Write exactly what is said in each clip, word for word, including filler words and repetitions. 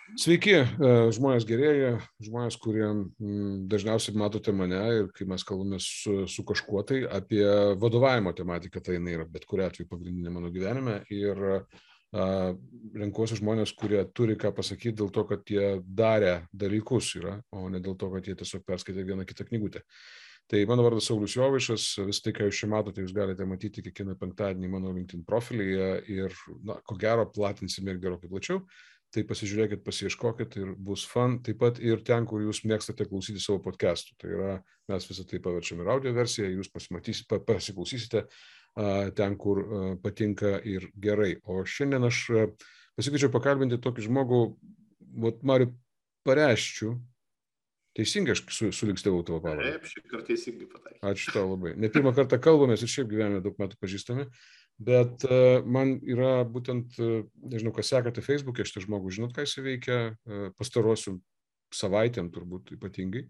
Sveiki, žmonės gerėja, žmonės, kurie dažniausiai matote mane ir kai mes kalbame su, su kažkuo tai apie vadovavimo tematiką, tai jinai yra bet kuriu atveju pagrindinė mano gyvenime ir a, renkuosi žmonės, kurie turi ką pasakyti dėl to, kad jie darė dalykus yra, o ne dėl to, kad jie tiesiog perskaitė vieną kitą knygutę. Tai mano vardas Saulius Jovaišas, vis tai, ką jūs čia matote, jūs galite matyti kiekvieną penktadienį mano LinkedIn profilyje ir, na, ko gero, platinsime ir gerokai plačiau. Tai pasižiūrėkit, pasiieškokit ir bus fun. Taip pat ir ten, kur jūs mėgstate klausyti savo podcastų. Tai yra, mes visą tai paverčiame ir audio versiją, jūs pasimatysite, pasiklausysite ten, kur patinka ir gerai. O šiandien aš pasikviečiau pakalbinti tokį žmogų, vat Marių Pareščių. Teisingai aš su, sulikstėvau tavo pavardę. Taip, šį kartą teisingai pataikiau. Ačiū tau labai. Ne pirmą kartą kalbamės ir šiaip gyvenime daug metų pažįstame. Bet uh, man yra būtent, uh, nežinau, kas sekate Facebook'e, šitą žmogų, žinot, ką jis veikia uh, pastarosių savaitėm turbūt ypatingai,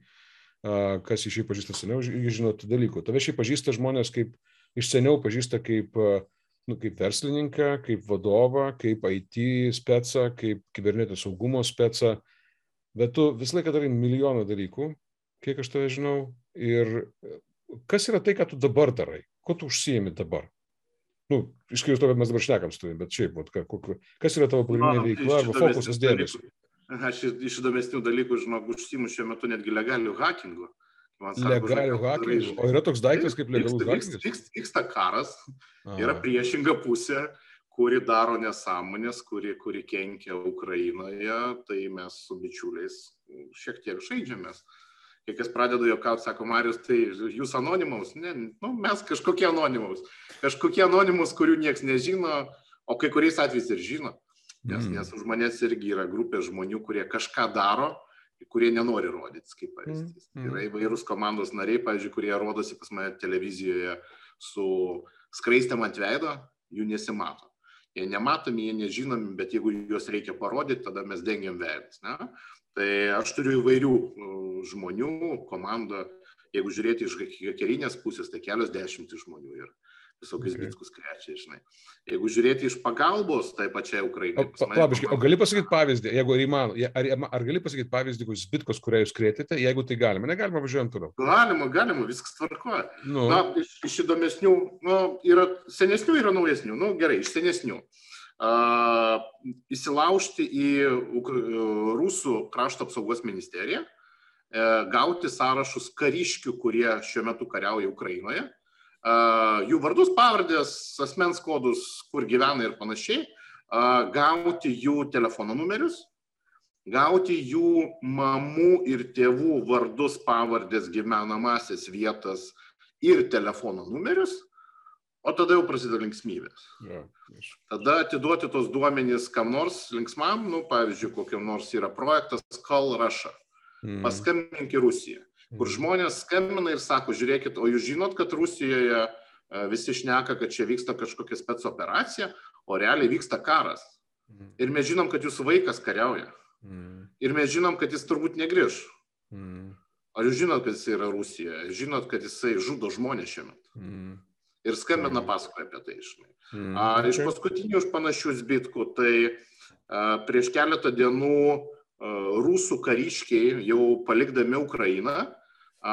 uh, kas iš jį pažįsta seniau, žinot dalykų. Tave šį pažįsta žmonės kaip, iš seniau pažįsta kaip, uh, nu, kaip verslininką, kaip vadovą, kaip I T specą, kaip kibernetinio saugumo specą, bet tu visą laiką darai milijoną dalykų, kiek aš tave žinau, ir kas yra tai, ką tu dabar darai, ko tu užsiimi dabar? Nu, išskyrus to, kad mes dabar šnekam su tavimi, bet šiaip, vat, kas yra tavo pagrindinė veikla arba fokusas dėmesio? Aš iš įdomesnių dalykų, žinok, užsiimu šiuo metu netgi legalių hakingu. Legalių hakingu? O yra toks daiktas kaip legalus hakingas? Vyksta karas, yra priešinga pusė, kuri daro nesąmonės, kuri, kuri kenkia Ukrainoje, tai mes su bičiuliais šiek tiek žaidžiamės. Kai kas pradeda juokauti, sako, Marius, tai jūs anonimaus? Ne, nu, mes kažkokie anonimaus. Kažkokie anonimus, kurių nieks nežino, o kai kuriais atvejais ir žino. Nes, mm. nes už manęs irgi yra grupė žmonių, kurie kažką daro, kurie nenori rodytis, kaip pavyzdys. Mm. Yra įvairūs komandos nariai, pavyzdžiui, kurie rodosi pas mane televizijoje su skraistėm ant veido, jų nesimato. Jie nematomi, jie nežinomi, bet jeigu juos reikia parodyti, tada mes dengiam veidus. Ne? Tai aš turiu įvairių žmonių, komandą. Jeigu žiūrėti iš hakerinės pusės, tai kelios dešimtys žmonių yra. Visokius okay. bitkus krečia, žinai. Jeigu žiūrėti iš pagalbos, tai pačiai Ukrainai. O, pabiškai, o gali pasakyti pavyzdį, jeigu įmanoma, ar, ar gali pasakyti pavyzdį, kokius bitkus, kurią jūs krėtėte, jeigu tai galima? Negalima, važiuojant toliau. Galima, galima, viskas tvarkoja. Nu. Na, iš, iš įdomesnių, nu, yra senesnių, yra naujesnių. Nu, gerai, iš senesnių. Uh, įsilaužti į uh, Rusų krašto apsaugos ministeriją, uh, gauti sąrašus kariškių, kurie šiuo metu kariauja Ukrainoje, uh, jų vardus, pavardės, asmens kodus, kur gyvena ir panašiai, uh, gauti jų telefono numerius, gauti jų mamų ir tėvų vardus, pavardės, gyvenamasias vietas ir telefono numerius. O tada jau prasideda linksmybės. Ja, tada atiduoti tos duomenys kam nors linksmam, nu, pavyzdžiui, kokiam nors yra projektas Call Russia. Mm. Paskambink į Rusiją, kur mm. žmonės skambina ir sako, žiūrėkit, o jūs žinot, kad Rusijoje visi šneka, kad čia vyksta kažkokia specoperacija, o realiai vyksta karas. Mm. Ir mes žinom, kad jūsų vaikas kariauja. Mm. Ir mes žinom, kad jis turbūt negrįš. Mm. Ar jūs žinot, kad jis yra Rusijoje? Žinot, kad jisai žudo žmonės šiuo metu? Mm. Ir skambina pasakoja apie tai, žinai. Mm, a, iš okay. paskutinių iš panašius bitkų, tai a, prieš keletą dienų a, rusų kariškiai jau palikdami Ukrainą a,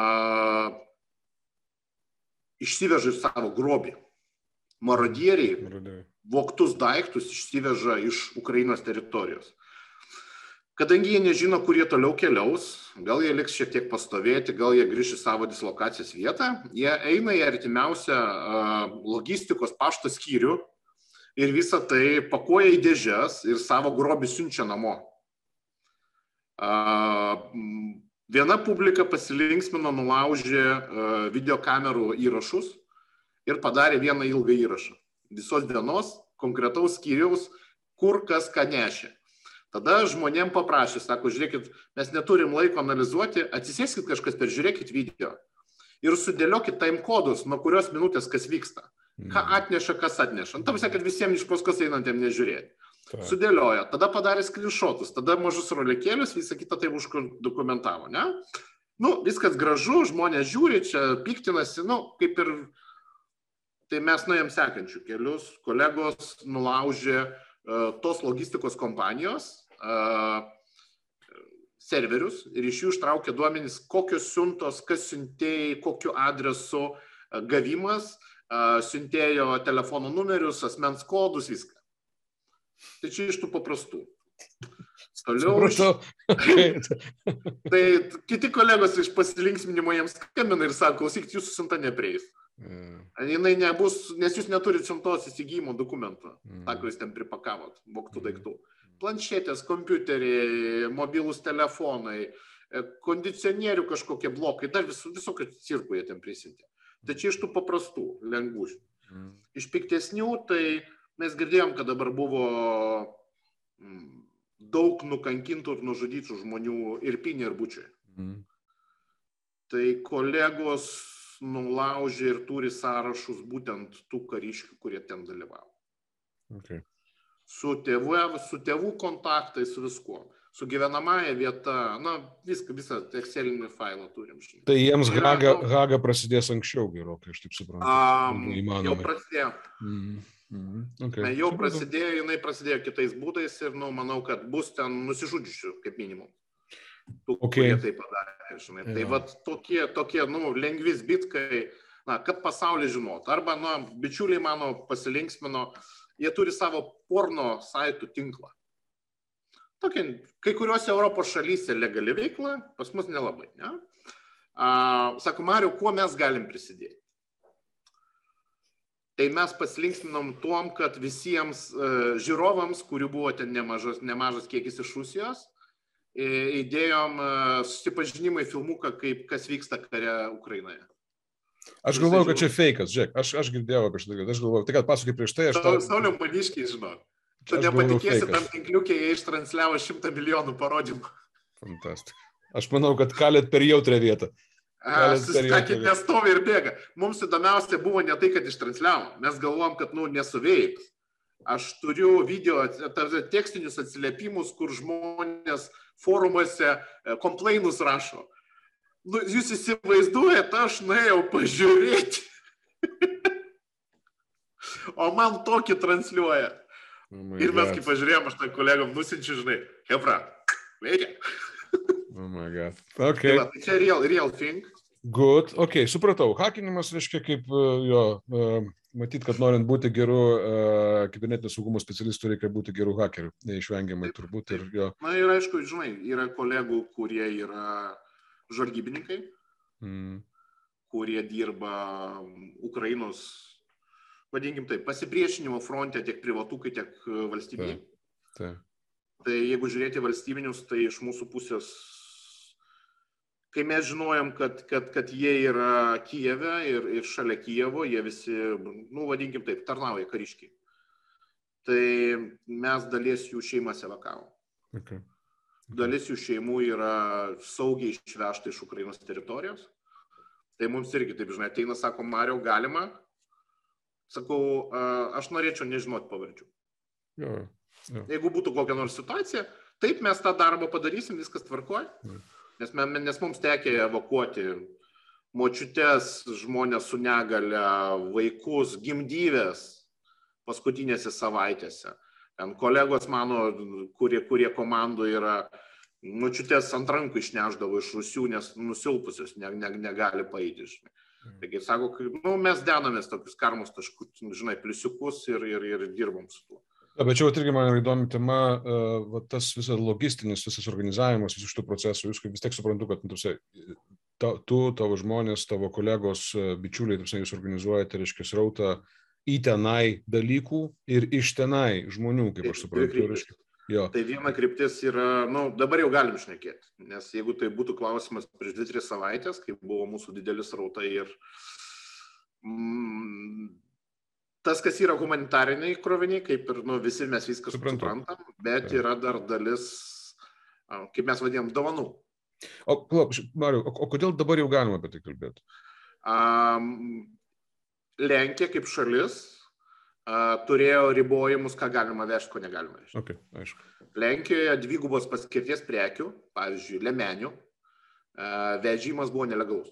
išsiveža savo grobį. Marodieriai vogtus daiktus išsiveža iš Ukrainos teritorijos. Kadangi jie nežino, kur jie toliau keliaus, gal jie liks šiek tiek pastovėti, gal jie grįš į savo dislokacijos vietą, jie eina į artimiausią uh, logistikos pašto skyrių ir visą tai pakuoja į dėžes ir savo grobį siunčia namo. Uh, viena publika pasilinksmino, nulaužė uh, videokamerų įrašus ir padarė vieną ilgą įrašą. Visos dienos, konkretaus skyriaus, kur kas ką nešė. Tada žmonėm paprašė, sako, žiūrėkit, mes neturim laiko analizuoti, atsisėskit kažkas, peržiūrėkit video ir sudėliokit time kodus, nuo kurios minutės kas vyksta. Ką atneša, kas atneša. Tam visai, kad visiems iš paskos einantiem nežiūrėti. Ta. Sudėliojo, tada padarė screenshotus, tada mažus rolikėlius, visą kitą tai uždokumentavo, ne? Nu, viskas gražu, žmonės žiūri, čia piktinasi, nu, kaip ir... Tai mes nuėjom sekančių kelius, kolegos nulaužė tos logistikos kompanijos serverius ir iš jų ištraukia duomenys, kokios siuntos, kas siuntėjai, kokiu adresu, gavimas, siuntėjo telefono numerius, asmens kodus, viską. Tai čia iš tų paprastų. Toliau. Tai kiti kolegos iš pasilinksminimo jiems skambina ir sako, klausykit, jūsų siunta neprieis. Mm. Jinai nebus, nes jūs neturite siuntos įsigijimo dokumentų, mm. tą, kuris ten pripakavot, vogtų mm. daiktų. Planšetės, kompiuteriai, mobilūs telefonai, kondicionierių kažkokie blokai, dar vis, visokio cirkų jie ten prisintė. Tai čia iš tų paprastų, lengvų. Mm. Iš piktesnių, tai mes girdėjom, kad dabar buvo mm, daug nukankintų ir nužudytų žmonių Irpinė ir Bučioje. Mm. Tai kolegos nulaužė ir turi sąrašus būtent tų kariškių, kurie ten dalyvavo. Okay. Su tėvų, su tėvų kontaktai, su viskuo. Su gyvenamąją vieta, na, viską, visą excelinį failą turim. Žinai. Tai jiems yra, Haga, nu, Haga prasidės anksčiau gerokai, aš taip suprantu. Um, jau prasidėjo. Mm. Mm. Okay. Jau prasidėjo, jinai prasidėjo kitais būdais ir, nu, manau, kad bus ten nusižudžiusių, kaip minimum. Tų, okay. kurie tai padarė, žinai. Ja. Tai vat tokie, tokie, nu, lengvi zbitkai, na, kad pasaulis žinotų. Arba, nu, bičiuliai mano pasilinksmino, jie turi savo porno saitų tinklą. Tokia, kai kuriuose Europos šalyse legali veikla, pas mus nelabai, ne? A, sako, Mariau, kuo mes galim prisidėti? Tai mes pasilinksminom tuom, kad visiems uh, žiūrovams, kurių buvo ten nemažas, nemažas kiekis iš Rusijos, įdėjom uh, susipažinimą į filmuką, kaip kas vyksta kare Ukrainoje. Aš galvoju, kad čia feikas, žiūrėk, aš, aš girdėjau apie šitą, aš galvoju, tai kad pasakai prieš tai, aš... Ta... Sauliau Maniškiai, žinau. Tu nepatikėsi, tam tinkliukė jie ištransliavo šimtą milijonų parodymų. Fantastika. Aš manau, kad kalėt per jautrę vietą. Susitakit, nestovi ir bėga. Mums įdomiausia buvo ne tai, kad ištransliavom. Mes galvom, kad, nu, nesuveiks. Aš turiu video, tekstinius atsiliepimus, kur žmonės forumuose komplainus rašo. Nu, jūs įsivaizduojate, aš nuėjau pažiūrėti. O man tokį transliuoja. Oh ir mes, kai pažiūrėjom, aš tai kolegom nusinčiu, žinai, Hebra, veikia. Oh my God. Okay. Tai, va, tai čia real, real thing. Good. Ok, supratau. Hakinimas reiškia kaip, jo, matyt, kad norint būti geru uh, kibernetinio saugumo specialistų, reikia būti geru hakeriu. Neišvengiamai taip, turbūt. Taip. Ir, jo. Na ir aišku, žinai, yra kolegų, kurie yra žvalgybininkai, mm. kurie dirba Ukrainos, vadinkim taip, pasipriešinimo fronte tiek privatukai, tiek valstybiniai. Taip. Taip. Tai jeigu žiūrėti valstybinius, tai iš mūsų pusės, kai mes žinojom, kad, kad, kad jie yra Kijeve ir, ir šalia Kijevo, jie visi, nu, vadinkim taip, tarnauja kariškiai. Tai mes dalies jų šeimas evakavom. Okay. Okay. Dalis jų šeimų yra saugiai išvežta iš Ukrainos teritorijos. Tai mums irgi, taip žinai, ateina, sako, Mariau, galima. Sakau, aš norėčiau nežinoti pavardžių. Jo. Jo. Jeigu būtų kokia nors situacija, taip mes tą darbą padarysim, viskas tvarkoja. Nes, nes mums tekė evakuoti močiutes, žmonės su negale, vaikus, gimdyvės paskutinėse savaitėse. Ten kolegos mano, kurie, kurie komandų yra, močiutės ant rankų išneždavo iš Rusių, nes nusilpusios ne, ne, negali paeiti. Taigi, sako, nu, mes dedamės tokius karmos taškus, žinai, pliusiukus ir, ir, ir dirbam su tuo. Ja, bet čia irgi man yra įdomi tema, uh, va, tas visas logistinis, visas organizavimas, visų šitų procesų, jūs vis tiek suprantu, kad tu, ta, tu, tavo žmonės, tavo kolegos, bičiuliai, tuose, jūs organizuojate, reiškia, srautą į tenai dalykų ir iš tenai žmonių, kaip aš suprantu. Reiškia, jo. Tai viena kryptis yra, nu, dabar jau galim šnekėti, nes jeigu tai būtų klausimas prieš dvi tris savaitės, kai buvo mūsų didelis srautai ir mm, tas, kas yra humanitariniai kroviniai, kaip ir nu, visi mes viską suprantu. suprantam, bet ja. Yra dar dalis, kaip mes vadinam, dovanų. O, Mariau, o, o kodėl dabar jau galima apie tai kalbėti? Um, Lenkija kaip šalis uh, turėjo ribojimus, ką galima vežti, ko negalima vežti. Okay, aišku. Lenkijoje dvigubos paskirties prekių, pavyzdžiui, liemenių, uh, vežimas buvo nelegalus.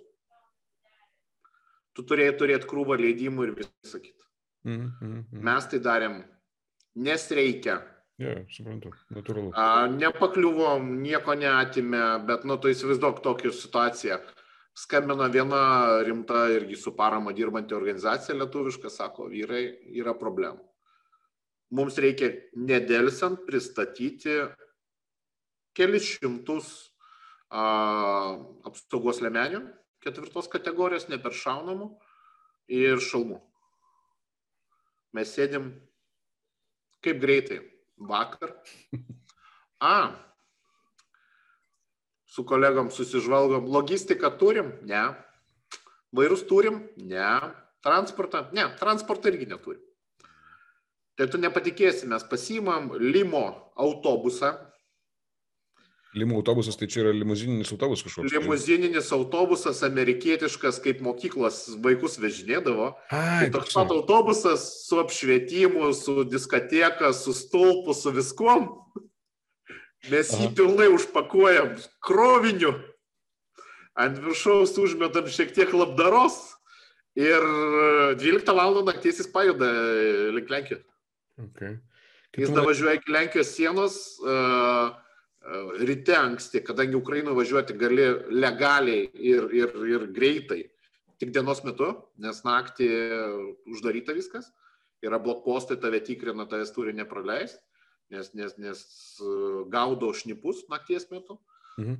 Tu turėjai turėti krūvą leidimų ir visą kitą. Mm, mm, mm. Mes tai darėm, nes reikia, Yeah, suprantu, natūralu. A, nepakliuvom, nieko neatimė, bet, nu, tu įsivaizduok tokią situaciją. Skambina viena rimta irgi su parama dirbanti organizacija lietuviška, sako, vyrai, yra problemų. Mums reikia nedelsiant pristatyti kelis šimtus a, apsaugos liemenių, ketvirtos kategorijos, neperšaunamų ir šalmų. Mes sėdim kaip greitai vakar. A, su kolegom susižvalgom, logistiką turim? Ne. Vairus turim? Ne. Transportą? Ne, transportą irgi neturim. Tai tu nepatikėsi, mes pasiimam limo autobusą. Limo autobusas, tai čia yra limuzininis autobusas kažkoks? Limuzininis autobusas, amerikietiškas, kaip mokyklos vaikus vežinėdavo. Ai, tai toks pat autobusas su apšvietimu, su diskoteka, su stulpu, su viskuom. Mes jį pilnai užpakuojam kroviniu. Ant viršaus užmetam šiek tiek labdaros. Ir dvyliktą valandą nakties jis pajuda link Lenkijos. Okay. Jis davažiuoja iki Lenkijos sienos uh, uh, ryte anksti, kadangi Ukrainoje važiuoti gali legaliai ir, ir, ir greitai, tik dienos metu, nes naktį uždaryta viskas, yra blokpostai, tave tikrina, tavęs turi nepraleisti, nes, nes, nes gaudo šnipus nakties metu. Mhm.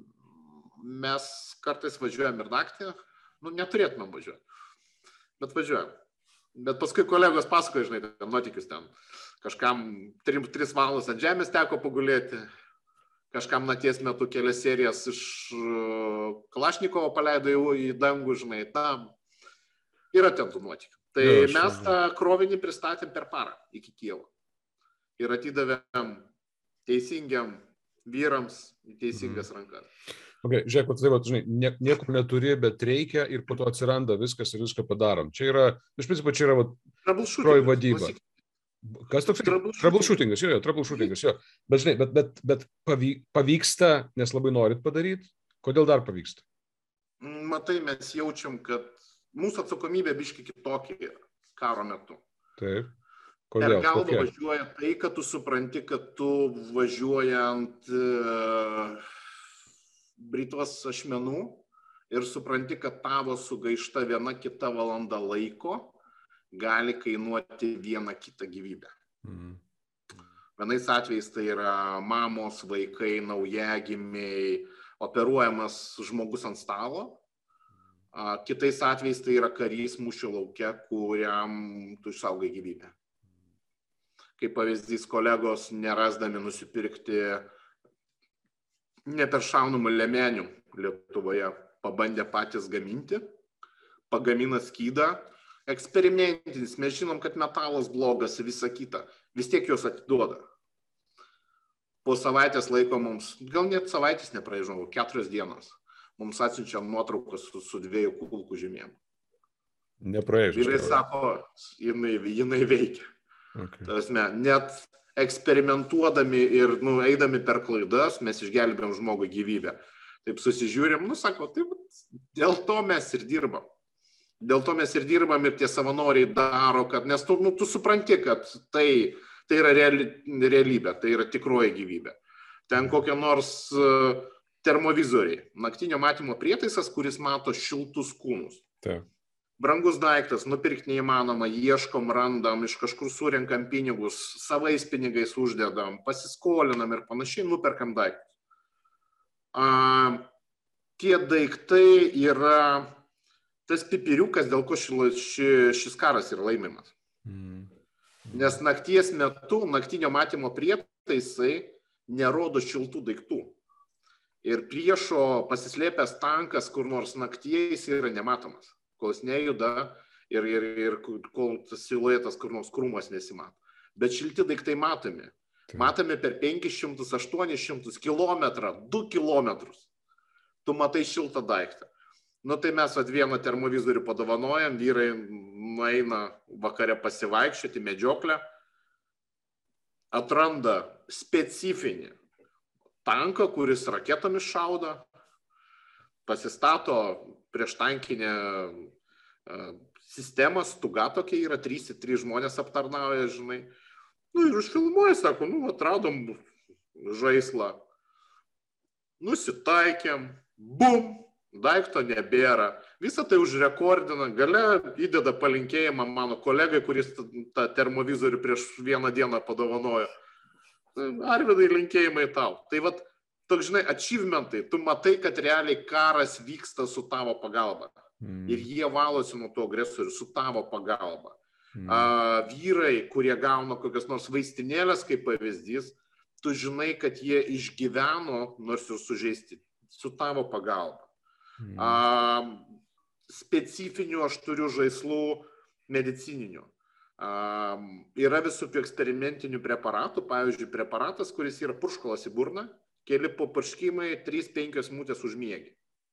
Mes kartais važiuojam ir naktį, nu neturėtumėm važiuoti, bet važiuojam. Bet paskui kolegos pasakoja, žinai, ten nuotykius ten. Kažkam tris valandas ant žemės teko pagulėti, kažkam nakties metu kelias serijas iš Kalašnikovo paleido į dangų, žinai, tam yra ten tų nuotykių. Tai jo, mes tą krovinį pristatėm per parą iki Kijevo ir atidavėm teisingiam vyrams į teisingas mhm. rankas. Okay, žiūrėk, tai va, žinai, nie, nieko neturi, bet reikia ir po to atsiranda viskas ir viską padarom. Čia yra, iš principo, čia yra va, tikroji vadyba. Kas toks? Troubleshootingas, jo, jo, troubleshootingas, jo. Bet, žinai, bet, bet, bet pavyksta, nes labai norit padaryti. Kodėl dar pavyksta? Matai, mes jaučiam, kad mūsų atsakomybė biški kitokia karo metu. Taip. Kodėl? Per galvą važiuoja tai, kad tu supranti, kad tu važiuojant uh, Britos ašmenų ir supranti, kad tavo sugaišta viena kita valanda laiko gali kainuoti vieną kitą gyvybę. Mhm. Vienais atvejais tai yra mamos, vaikai, naujagimiai, operuojamas žmogus ant stalo. Kitais atvejais tai yra karys mūšio lauke, kuriam tu išsaugai gyvybę. Kaip pavyzdys, kolegos nerasdami nusipirkti neperšaunamų liemenių Lietuvoje pabandė patys gaminti, pagamina skydą, eksperimentinis, mes žinom, kad metalas blogas ir visa kita, vis tiek juos atiduoda. Po savaitės laiko mums, gal net savaitės nepraežinau, keturios dienos, mums atsiunčia nuotraukas su, su dviejų kulkų žymėm. Nepraežinau. Ir jis sako, jinai, jinai veikia. Okay. Tasme, net eksperimentuodami ir nu, eidami per klaidas, mes išgelbėjom žmogui gyvybę. Taip susižiūrim, nu, sako, taip, dėl to mes ir dirbam. Dėl to mes ir dirbam ir tie savanoriai daro, kad, nes tu, nu, tu supranti, kad tai, tai yra reali, realybė, tai yra tikroji gyvybė. Ten kokie nors uh, termovizoriai, naktinio matymo prietaisas, kuris mato šiltus kūnus. Taip. Brangus daiktas, nupirkti neįmanoma, ieškom, randam, iš kažkur surenkam pinigus, savais pinigais uždedam, pasiskolinam ir panašiai, nuperkam daiktus. A, tie daiktai yra tas pipiriukas, dėl ko ši, ši, šis karas yra laimimas. Mm. Nes nakties metu, naktinio matymo prietaisai nerodo šiltų daiktų. Ir priešo pasislėpęs tankas, kur nors nakties yra nematomas. Kol jis nejuda ir, ir, ir kol tas siluetas kur nors krūmas nesimato. Bet šilti daiktai matomi. Tai. Matome per penkis šimtus, aštuonis šimtus kilometrą, du kilometrus. Tu matai šiltą daiktą. Nu tai mes vat vieną termovizorių padovanojam, vyrai nueina vakare pasivaikščioti medžioklę, atranda specifinį tanką, kuris raketomis šaudo, pasistato prieš tankinę uh, sistemą, stuga tokia yra, trys, trys žmonės aptarnauja, žinai, Nu ir užfilmuoja, sako, nu, atradom žaislą. Nusitaikėm, bum, daikto nebėra. Visą tai užrekordina, gale įdeda palinkėjimą mano kolegai, kuris tą termovizorių prieš vieną dieną padovanojo. Arvidai, linkėjimai tau. Tai vat, toks, žinai, achievementai, tu matai, kad realiai karas vyksta su tavo pagalba. Mm. Ir jie valosi nuo to agresorių su tavo pagalba. Mm. A, vyrai, kurie gauna kokias nors vaistinėlės, kaip pavyzdys, tu žinai, kad jie išgyveno, nors ir sužeisti, su tavo pagalba. Mm. A, specifinių aš turiu žaislų medicininių. A, yra visokių eksperimentinių preparatų, pavyzdžiui, preparatas, kuris yra purškalas į burną, keli papurškimai, trys penkios minutės užmiegi.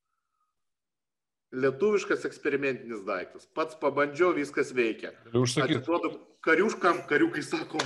Lietuviškas eksperimentinis daiktas. Pats pabandžiau, viskas veikia. Atiduodu kariuškam, kariukai sako,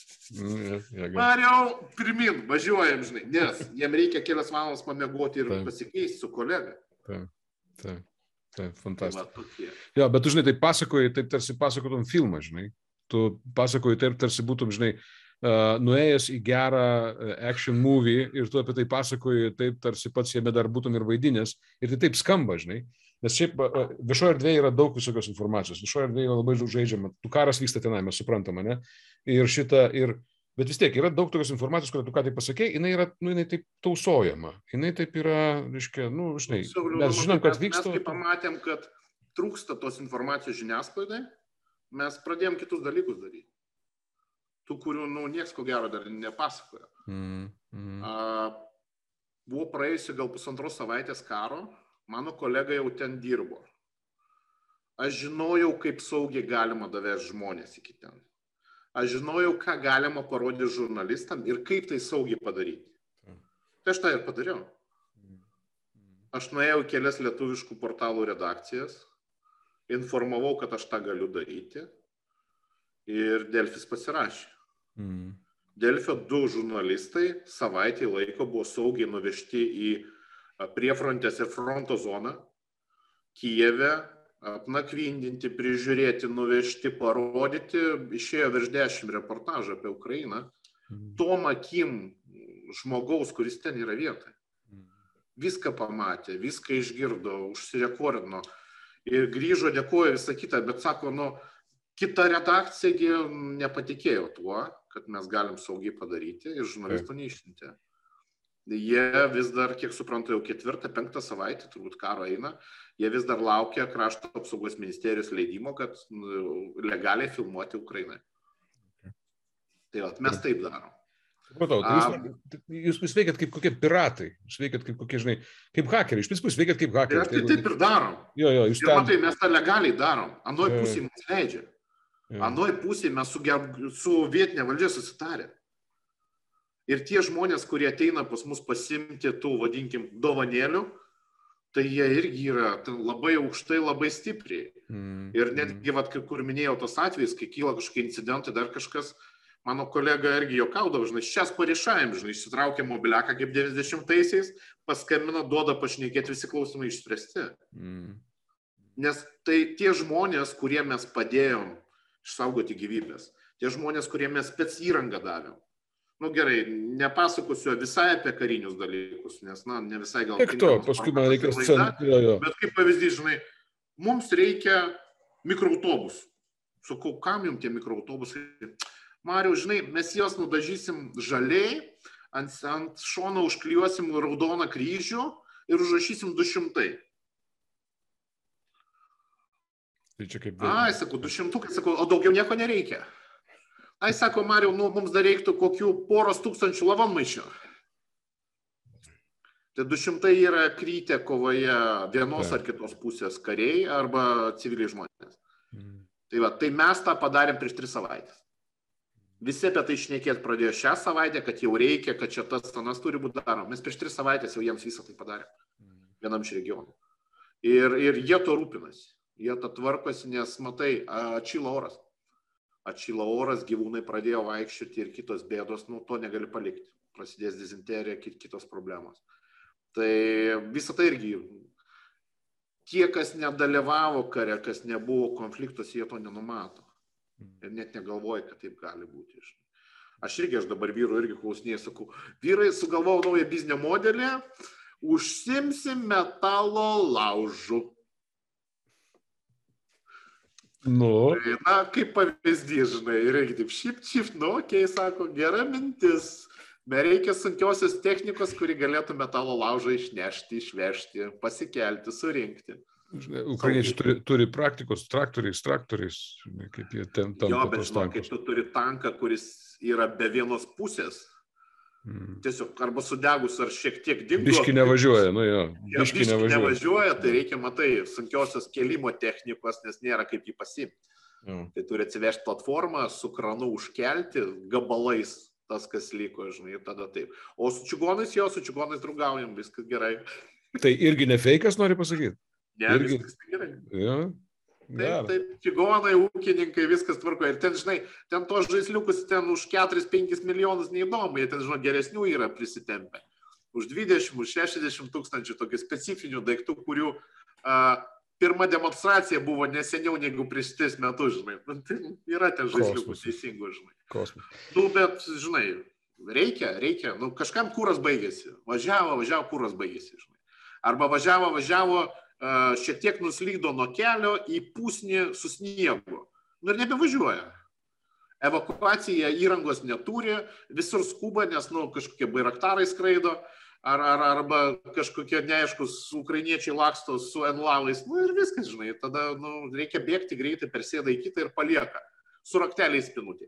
Mariau, pirmin, važiuojam, žinai, nes jiem reikia kelias valandas pamiegoti ir pasikeisti su kolega. Taip, taip. Taip, fantastika. Jo, bet tu, žinai, taip pasakoji, taip tarsi pasakotum filmą, žinai. Tu pasakoji taip, tarsi būtum, žinai, uh, nuėjęs į gerą uh, action movie ir tu apie tai pasakoji taip, tarsi pats jame dar būtum ir vaidinės. Ir tai taip skamba, žinai. Nes šiaip uh, viešoje erdvėje yra daug visokios informacijos. Viešoje erdvėje yra labai daug žaidžiama. Tu karas vyksta tenai, mes suprantame, ne? Ir šitą, ir... Bet vis tiek yra daug tokios informacijos, kurią tu ką tai pasakei, jinai yra, nu, jinai taip tausojama. Jinai taip yra, reiškia, nu, žinai, mes žinom, kad vyksta. Mes kai pamatėm, kad trūksta tos informacijos žiniasklaidai, mes pradėjom kitus dalykus daryti. Tų, kurių, nu, nieks ko gero dar nepasakojo. Mm, mm. A, buvo praėjusi gal pusantros savaitės karo, mano kolega jau ten dirbo. Aš žinojau, kaip saugiai galima davesti žmonės iki ten. Aš žinojau, ką galima parodyti žurnalistam ir kaip tai saugiai padaryti. Tai aš tą ir padariau. Aš nuėjau kelias lietuviškų portalų redakcijas, informavau, kad aš tą galiu daryti ir Delfis pasirašė. Mm. Delfio du žurnalistai savaitį laiko buvo saugiai nuvežti į priefrontės ir fronto zoną, Kijeve, apnakvindinti, prižiūrėti, nuvežti, parodyti, išėjo virš dešimt reportažų apie Ukrainą, mm. tom akim žmogaus, kuris ten yra vietoje. Mm. Viską pamatė, viską išgirdo, užsirekordino ir grįžo, dėkoja visą kitą, bet sako, nu, kita redakcija nepatikėjo tuo, kad mes galim saugiai padaryti ir žurnalistų neišsiuntė. Jie vis dar, kiek suprantu, jau ketvirtą, penktą savaitę, turbūt karo eina, jie vis dar laukia krašto apsaugos ministerijos leidimo, kad legaliai filmuoti Ukrainai. Okay. Tai vat, mes taip darom. Matau, tai jūs, jūs veikiat kaip kokie piratai, jūs veikiat kaip kokie, žinai, kaip hakeriai, iš principo jūs veikiat kaip hakeriai. Tai, tai taip ir darom. Jo, jo, jūs ir ten... matai, mes tą legaliai darom. Anoj pusėje mums leidžia. Jo. Anoj pusėje mes su, su vietinė valdžia susitarė. Ir tie žmonės, kurie ateina pas mus pasimti tų, vadinkim, dovanėlių, tai jie irgi yra labai aukštai, labai stipriai. Mm, ir netgi, mm. vat, kur minėjau tos atvejus, kai kyla kažkokie incidentai, dar kažkas, mano kolega irgi juokaudavo, žinai, šias parišaim, žinai, išsitraukė mobiliaką kaip devyniasdešimtaisiais, paskambino, duoda pašnekėti, visi klausimai išspręsti. Mm. Nes tai tie žmonės, kurie mes padėjom išsaugoti gyvybės, tie žmonės, kurie mes spec įrangą davėm. Nu gerai, nepasakosiu visai apie karinius dalykus, nes, na, ne visai gal... Tiek to, paskui man reikia scenų. Bet kaip pavyzdys, žinai, mums reikia mikroautobusų. Sakau, kam jums tie mikroautobusai? Mariau, žinai, mes juos nudažysim žaliai, ant, ant šono užklijuosim raudoną kryžių ir užrašysim du šimtai. Tai čia kaip... Ai, sakau, du šimtukai, sakau, o daugiau nieko nereikia. Ai, sako, Mariau, nu, mums dar reiktų kokių poros tūkstančių lavonmaišių. Tai du šimtai yra krytė kovoje vienos tai. Ar kitos pusės kariai arba civiliai žmonės. Mm. Tai, va, tai mes tą padarėm prieš tris savaitės. Visi apie tai šnekėt pradėjo šią savaitę, kad jau reikia, kad čia tas tanas turi būti darom. Mes prieš tris savaitės jau jiems visą tai padarėm. Mm. Vienam iš regionų. Ir, ir jie to rūpinasi. Jie to tvarkosi, nes, matai, atšyla oras. Atšyla oras, gyvūnai pradėjo vaikščioti ir kitos bėdos, nu, to negali palikti. Prasidės dizenterija, kitos problemos. Tai visą tai irgi, tie, kas nedalyvavo kare, kas nebuvo konfliktos, jie to nenumato. Ir net negalvoja, kad taip gali būti. Aš irgi, aš dabar vyrų irgi klausinėjau, sakau, vyrai sugalvojau naują biznio modelį, užsimsim metalo laužu. Nu. Na, kaip pavyzdys, žinai, irgi taip šipt, šipt, nu, okei, okay, sako, gera mintis. Nereikia sunkiosios technikos, kuri galėtų metalo laužą išnešti, išvežti, pasikelti, surinkti. Ukrainiečiai turi, turi praktikos traktoriais, traktoriais, kaip jie ten tampa. Jo, bet žinau, kai tu turi tanką, kuris yra be vienos pusės, mm. tiesiog arba sudegus, ar šiek tiek dingo. Biški nevažiuoja, nu jo. Biški, biški nevažiuoja. nevažiuoja, tai reikia, matai, sunkiosios kelimo technikos, nes nėra kaip jį pasiimti. Mm. Tai turi atsivežti platformą, su kranu užkelti, gabalais tas, kas liko, žinai, ir tada taip. O su čigonais, jo, su čigonais draugaujam, viskas gerai. Tai irgi ne feikas, nori pasakyti? Ne, irgi... viskas gerai. Ja. Taip, taip, čigonai, ūkininkai, viskas tvarkoja. Ir ten, žinai, ten tos žaisliukus ten už keturis penkis milijonus neįdomu, jie ten, žinai, geresnių yra prisitempę. Už dvidešimt, už šešiasdešimt tūkstančių tokių specifinių daiktų, kurių uh, pirma demonstracija buvo neseniau negu prieš tris metus, žinai. Yra ten žaisliukų teisingų, žinai. Kosmos. Nu, bet, žinai, reikia, reikia. Nu, kažkam kūras baigėsi. Važiavo, važiavo, kūras baigėsi, žinai. Arba važiavo, važiavo, uh, šiek tiek nuslydo nuo kelio į pusnį su sniegu. Nu, ir nebevažiuoja. Evakuacija įrangos neturi, visur skuba, nes, nu, kažkokie bairaktarai skraido. Ar, ar, arba kažkokie neaiškus ukrainiečiai laksto su enlavais, nu ir viskas, žinai, tada nu, reikia bėgti greitai, persėda į kitą ir palieka, su rakteliais spinutė.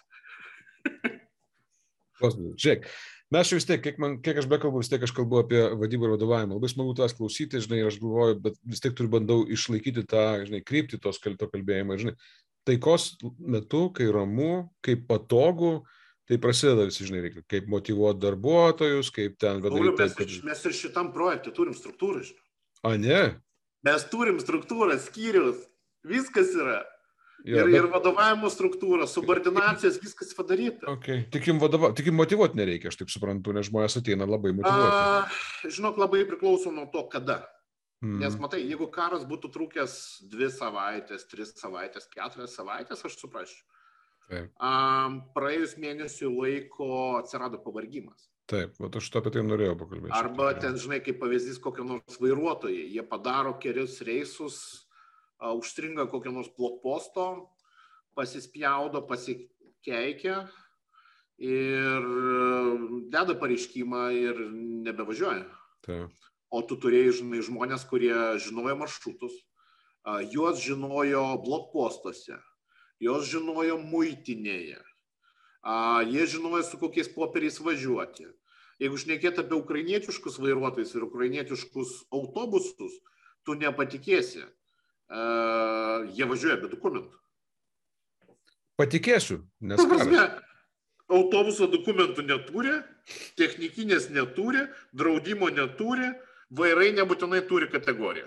Žiūrėk, mes čia vis tiek, kiek, man, kiek aš bekalbu, vis tiek aš kalbu apie vadybą ir vadovavimą, labai smagu tavęs klausyti, žinai, aš galvoju, bet vis tiek turiu bandau išlaikyti tą, žinai, kryptį tos to kalbėjimą, žinai, taikos metu, kai ramu, kai patogu, tai prasideda visi, žinai, reikia, kaip motyvuoti darbuotojus, kaip ten vadovauti. Mes, kad... mes ir šitam projekte turim struktūrą, žinai. A, ne? Mes turim struktūrą, skyrius, viskas yra. Jo, ir, bet... ir vadovavimo struktūra, subordinacijas, viskas padaryta. Okay. Tik jums vadova... motyvuoti nereikia, aš taip suprantu, nes žmonės ateina labai motyvuoti. A, žinok, labai priklauso nuo to, kada. Hmm. Nes matai, jeigu karas būtų trūkęs dvi savaitės, tris savaitės, keturias savaitės, aš suprasčiau. Um, praėjus mėnesių laiko atsirado pavargimas. Taip, bet aš apie tai norėjau pakalbėti. Arba ten, žinai, kaip pavyzdys kokio nors vairuotojai, jie padaro kelius reisus, uh, užstringa kokio nors blokposto, pasispjaudo, pasikeikia ir uh, deda pareiškimą ir nebevažiuoja. Taip. O tu turėjai, žinai, žmonės, kurie žinojo maršrutus, uh, juos žinojo blokpostuose. Jos žinojo muitinėje, a, jie žinojo, su kokiais popieriais važiuoti. Jeigu šnekėt apie ukrainietiškus vairuotojus ir ukrainietiškus autobusus, tu nepatikėsi, a, jie važiuoja be dokumentų. Patikėsiu, nes karas. Autobuso dokumentų neturi, technikinės neturi, draudimo neturi, vairai nebūtinai turi kategoriją.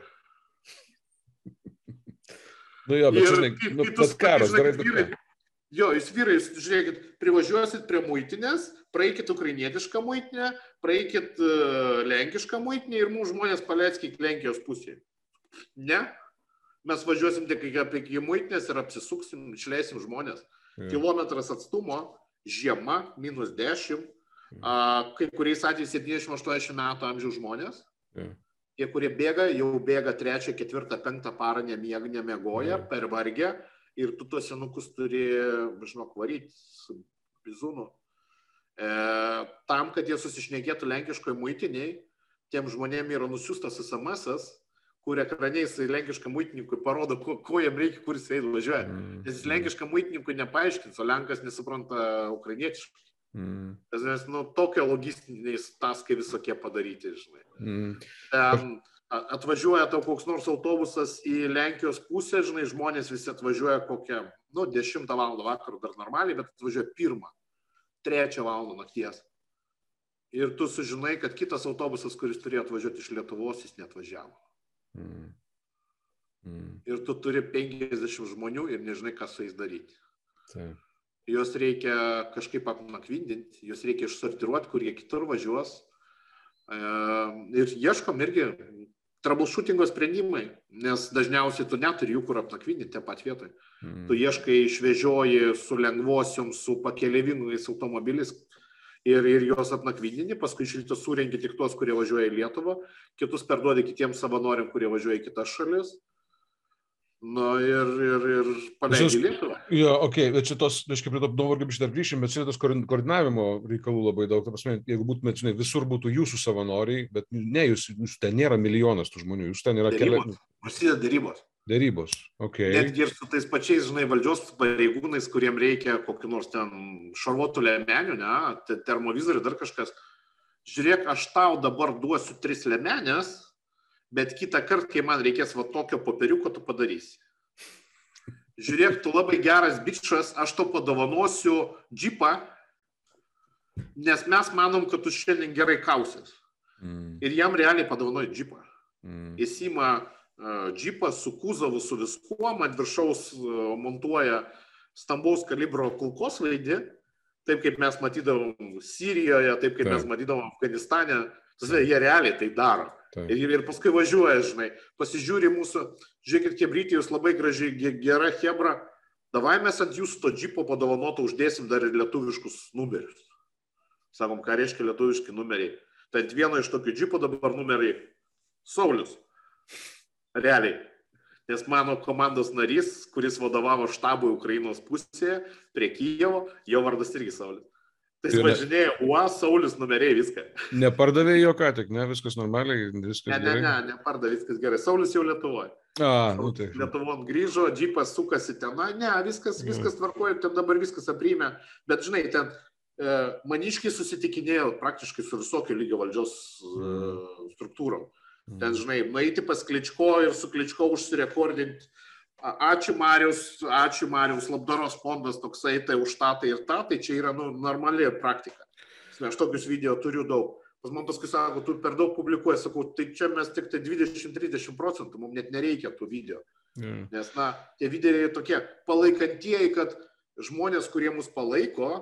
Nu jo, bet, žinai, nu, bet karas, darai bet ką. Jo, jūs vyrai, žiūrėkit, privažiuosit prie muitinės, praeikit ukrainietišką muitinę, praeikit uh, lenkišką muitinę ir mūsų žmonės paleiskit Lenkijos pusėje. Ne? Mes važiuosim tik apie muitinės ir apsisuksim, išleisim žmonės. Ja. Kilometras atstumo, žiema, minus dešimt, uh, kai kuriais atvejais septyniasdešimt aštuoniasdešimt metų amžiaus žmonės. Ja. Tie, kurie bėga, jau bėga trečią, ketvirtą, penktą parą nemiega, nemiegoja, mm. pervargę ir tu tos senukus turi, žinok, varyti su bizūnu. E, tam, kad jie susišnekėtų lenkiškoje muitiniai, tiem žmonėm yra nusiustas es em esas, kur ekraniais lenkiškam muitininkui parodo, ko, ko jam reikia, kur jis eina važiuoja. Mm. Nes jis lenkiškam muitininkui nepaaiškins, o lenkas nesupranta ukrainietiškai. Mm. Nes, nu, tokie logistiniai taskai visokie padaryti, žinai. Mm. Ten atvažiuoja tau koks nors autobusas į Lenkijos pusę, žinai, žmonės visi atvažiuoja kokią, nu, dešimtą valandą vakarų dar normaliai, bet atvažiuoja pirmą, trečią valandą nakties. Ir tu sužinai, kad kitas autobusas, kuris turėjo atvažiuoti iš Lietuvos, jis neatvažiavo. Mm. Mm. Ir tu turi penkiasdešimt žmonių ir nežinai, ką su jais daryti. Taip. Juos reikia kažkaip apnakvindinti, juos reikia išsortiruoti, kur jie kitur važiuos. Ir ieškom irgi troubleshootingo sprendimai, nes dažniausiai tu neturi jų, kur apnakvinti, te pat vietoj. Mm. Tu ieškai, išvežioji su lengvosiom, su pakeleivingais automobiliais ir, ir juos apnakvindini, paskui iš ryto surengi tik tuos, kurie važiuoja į Lietuvą, kitus perduodi kitiems savanoriam, kurie važiuoja į kitas šalis. Na ir, ir, ir paleidži Lietuvą. Jo, okei, okay, bet šitos, aiškiai, prie to nuovargio biškai dar grįšim, bet šitos koordinavimo reikalų labai daug. Ta prasme, jeigu būtumėt, žinai, visur būtų jūsų savanoriai, bet ne, jūs, jūs ten nėra milijonas tų žmonių, jūs ten yra keli. Prasideda dėrybos. Dėrybos, okei. Okay. Netgi ir su tais pačiais, žinai, valdžios pareigūnais, kuriem reikia kokių nors ten šarvuotų liemenių, ne, termovizorių, dar kažkas. Žiūrėk, aš tau dabar duosiu tris liemenės, bet kitą kartą, kai man reikės va tokio popieriuko, tu padarysi. Žiūrėk, tu labai geras bičas, aš tau padovanosiu džipą, nes mes manom, kad tu šiandien gerai kausies. Mm. Ir jam realiai padovanoja džipą. Mm. Jis ima uh, džipą su kūzavu, su viskuom, ant viršaus uh, montuoja stambaus kalibro kulkosvaidį, taip kaip mes matydavom Sirijoje, taip kaip taip. mes matydavom Afganistane. Tasvė, jie realiai tai daro. Ir, ir paskui važiuoja, žinai, pasižiūri mūsų, žiūrėkit, Chebrytė, jūs labai gražiai, gera Chebra, davai mes ant jūsų to džipo padovanoto uždėsim dar ir lietuviškus numerius. Sakom, ką reiškia lietuviški numeriai. Tai ant vieno iš tokių džipo dabar numeriai Saulius. Realiai. Nes mano komandos narys, kuris vadovavo štabui Ukrainos pusėje, prie Kijevo, jo vardas irgi Saulius. Tai jis važinėjo, uo, Saulius numeriai, viską. Nepardavė jo ką tik, ne? Viskas normaliai, viskas ne, gerai? Ne, ne, nepardavė, viskas gerai. Saulius jau Lietuvoje. A, nu tai. Lietuvon grįžo, džipas sukasi ten, na, ne, viskas, viskas tvarkoja, ten dabar viskas aprėmė. Bet, žinai, ten e, maniškiai susitikinėjo praktiškai su visokio lygio valdžios e, struktūrom. Ten, žinai, nueiti pas Kličko ir su Kličko užsirekordinti. Ačiū Marius, ačiū Marius, labdaros fondas toksai, tai už tą, tai ir tą, tai čia yra nu, normali praktika. Aš tokius video turiu daug. Pas man paskui sako, tu per daug publikuoji, sakau, tai čia mes tik tai dvidešimt trisdešimt procentų, mums net nereikia tų video. Yeah. Nes, na, tie video tokie palaikantieji, kad žmonės, kurie mus palaiko,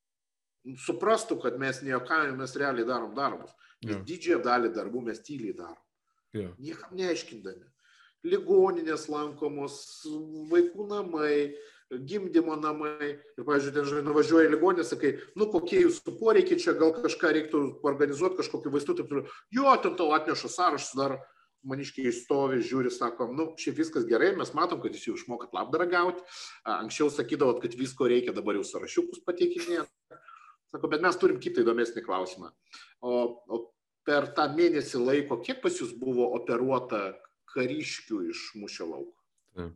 suprastų, kad mes nejuokavime, mes realiai darom darbus. Mes yeah. didžiąją dalį darbų mes tyliai darom. Yeah. Niekam neaiškindami. Ligoninės lankomos, vaikų namai, gimdymo namai. Ir, pavyzdžiui, ten, žinai, nuvažiuoja į ligoninę, sakai, nu, kokie jūsų poreikiai čia, gal kažką reiktų organizuoti, kažkokį vaistų, taip turiu. Jo, ten tau atneša sąrašus, dar maniškiai stovi, žiūri, sako, nu, šiaip viskas gerai, mes matom, kad jūs jau išmokat labdarą gauti. Anksčiau sakydavot, kad visko reikia, dabar jau sąrašiukus pateikinėti. Sako, bet mes turim kitą įdomesnį klausimą. O, o per tą mėnesį laiko, kiek pas jūs buvo operuota kariškių iš mūšio lauko? Mm.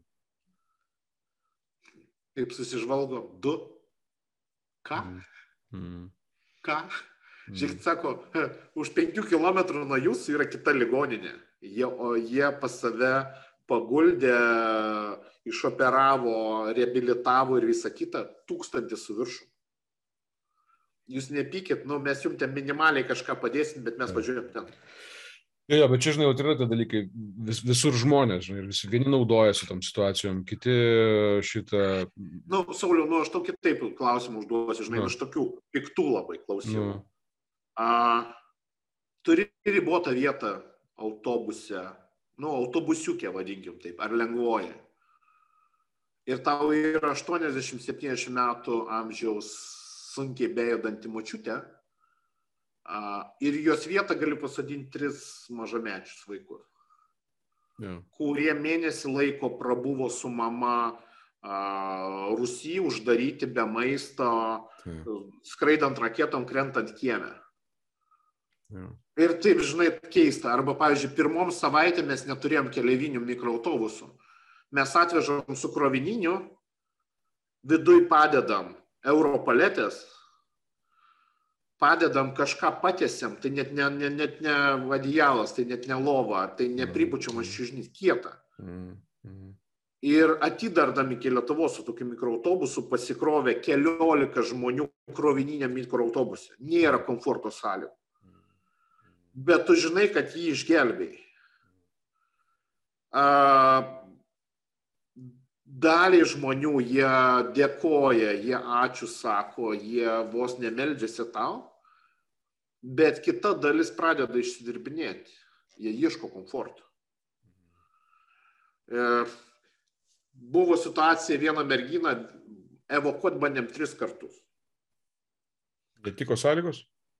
Kaip susižvalgo, du? Ką? Mm. Ką? Mm. Žiūrėk, sako, už penkių kilometrų nuo jūsų yra kita ligoninė. Jie, o jie pas save paguldė, išoperavo, reabilitavo ir visą kitą tūkstantį su viršum. Jūs nepykit, nu, mes jums ten minimaliai kažką padėsim, bet mes važiuojam ten. Jo, jo, bet čia, žinai, yra tie dalykai, vis, visur žmonės, žinai, visi vieni naudojasi tom situacijom, kiti šitą... Nu, Sauliau, nu, aš tau kitaip klausimų užduosiu, žinai, no. Aš tokių piktų labai klausimų. No. A, turi ribotą vietą autobuse, nu, autobusiukė, vadinkim taip, ar lengvoji. Ir tau yra aštuoniasdešimt septyniasdešimt metų amžiaus sunkiai bejudanti močiutė. Uh, ir jos vietą galiu pasodinti tris mažamečius vaikus, yeah. kurie mėnesį laiko prabuvo su mama uh, Rusijai, uždaryti be maisto, yeah. skraidant raketom, krentant kieme. Yeah. Ir taip, žinai, keista. Arba, pavyzdžiui, pirmom savaitėm mes neturėjom keleivinių mikroautobusų. Mes atvežam su krovininiu, viduj padedam europaletės, padedam kažką patiesiam, tai net ne, ne, net ne vadijalas, tai net ne lova, tai nepripučiamas čiužnys, kieta. Mm, mm. Ir atidardam iki Lietuvos su tokiu mikroautobusu pasikrovė keliolika žmonių krovininiam mikroautobuse. Nėra komforto sąlygų. Bet tu žinai, kad jį išgelbėjai. Daliai žmonių jie dėkoja, jie ačiū sako, jie vos nemeldžiasi tau. Bet kita dalis pradeda išsidirbinėti. Jie ieško komforto. Buvo situacija, vieną merginą evakuot bandėm tris kartus. Netiko sąlygos?